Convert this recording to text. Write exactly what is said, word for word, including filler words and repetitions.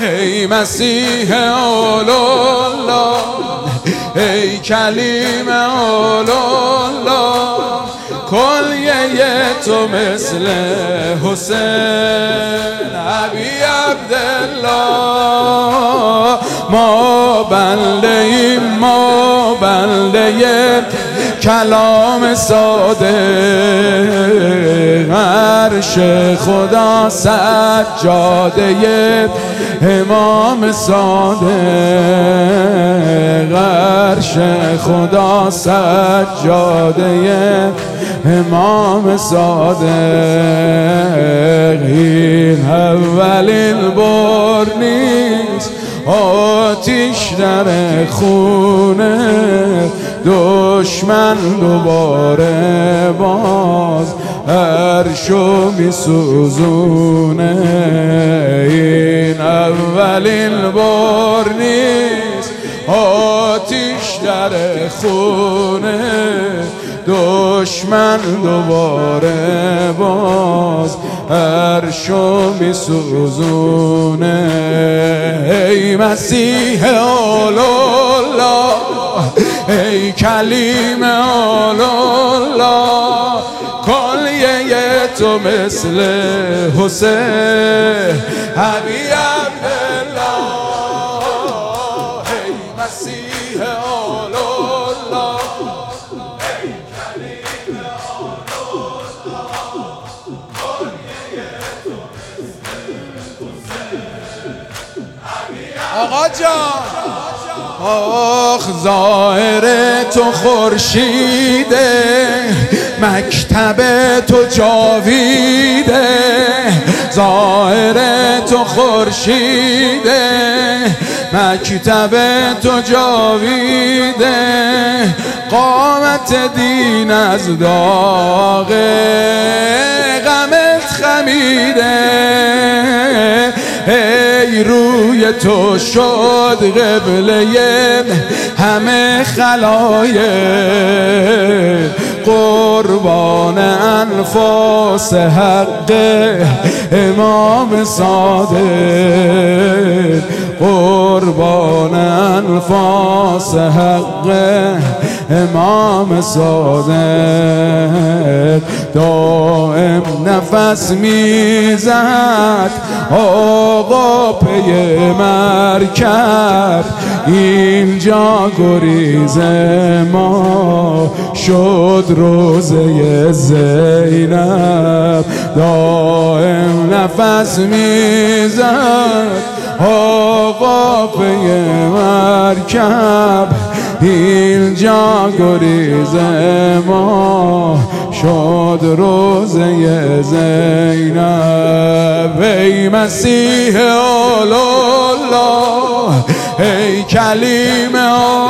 ای مسیح اولالا، ای کلیم اولالا، کلیه تو مثل حسین ابی عبدالله. ما بنده ایم، ما بنده کلام صادق، عرش خدا سجاده امام صادق، عرش خدا سجاده امام صادق. این اولین بار نیست آتیش در خونه دشمن دوباره باز عرشو می سوزونه. این اولین بار نیست آتیش در خونه دشمن دوباره باز عرشو می سوزونه. ای مسیح اولالا، ای کلیم اولالا، کلیه تو مثل حسین ابی عبدالله. ای مسیح اولالا، ای کلیم اولالا، کلیه تو مثل حسین ابی عبدالله. آقا جان، آخ ظاهر تو خورشیده، مکتب تو جاویده، ظاهر تو خورشیده، مکتب تو جاویده، قامت دین از داغ غمت خمیده. ای روی تو شد قبله همه خلایق، قربان انفاس حق امام صادق، قربان انفاس حق امام صادق. دائم نفس میزد آقا پی مرکب، اینجا گریز ما شد روزه زینب. دائم نفس میزد آقا پی مرکب، اینجا گریز ما شد روزه زینب. ای مسیح اولالا، ای کلیم